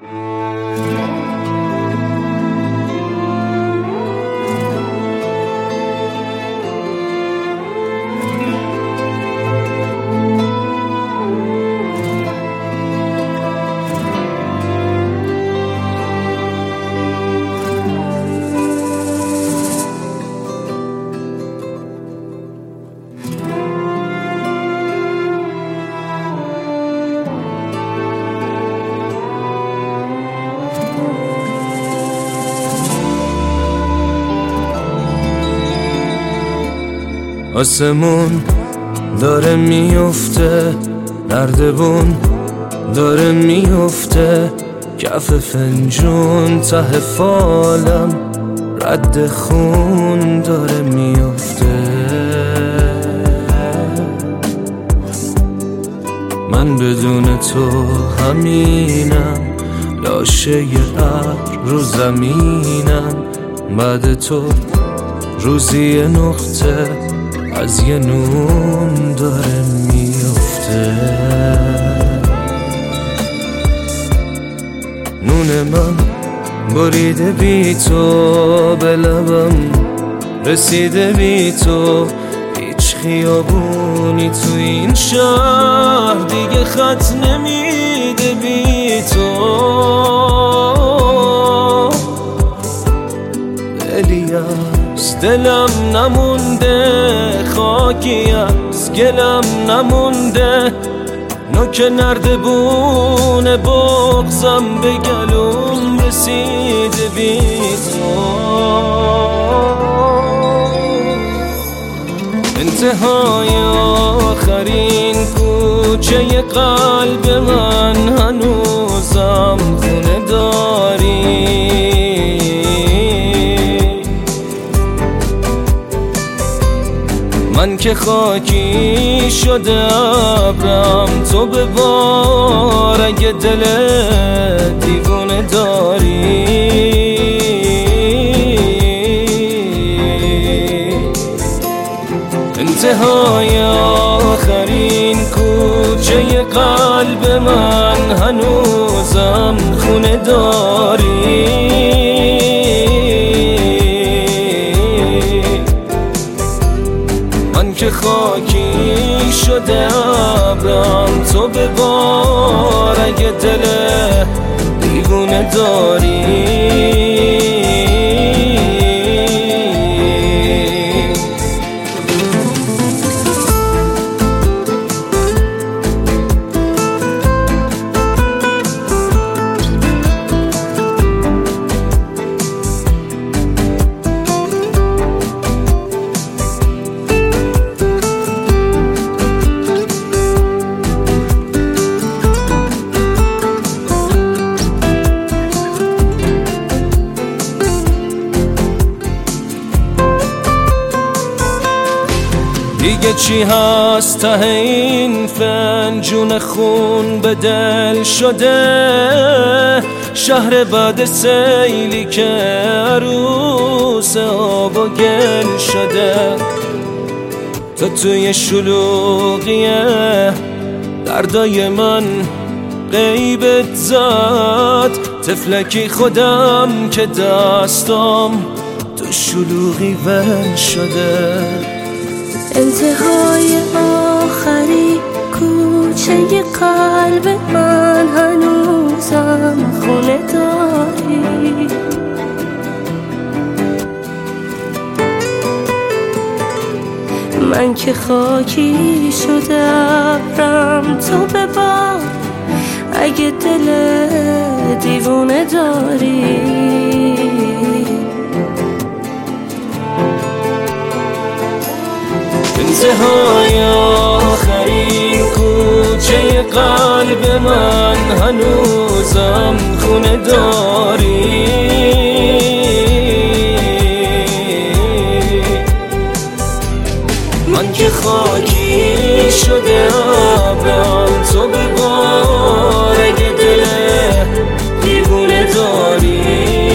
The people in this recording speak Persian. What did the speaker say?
آسمون داره میفته، نردبون داره میفته، کف فنجون ته فالم رد خون داره میفته. من بدون تو همینم، لاشه ابر رو زمینم، بعد تو روزی نقطه از یه نون داره میفته. نون من بریده بی تو، به لبم رسیده بی تو، هیچ خیابونی تو این شهر دیگه خط نمیده بی تو. الیاس دلم نمونده، خاکی از گلم نمونده، نوک نردبون بغضم به گلوم رسیده بی تو. انتهای آخرین کوچه قلب من هنوزم خونه داری. من که خاکی شده ابرم، تو به بار اگه دل دیوونه داری. انتهای آخرین کوچه قلب من هنوزم خونه داری. که خاکی شده ابرم، تو به بار اگه دل دیوونه داری. دیگه چی هست ته این فنجون خون به دل شده، شهر بعد سیلی که عروس آب و گل شده. تو توی شلوغیه دردای من غیبت زد، تفلکی خودم که دستم تو شلوغی ول شده. انتهای آخری کوچه قلب من هنوزم خونه داری. من که خاکی شده ابرم، تو به بار اگه دل دیوونه داری. انتهای آخرین کوچه قلب من هنوزم خونه داری. من که خاکی شده ابرم، تو به بار اگه دل دیوونه داری.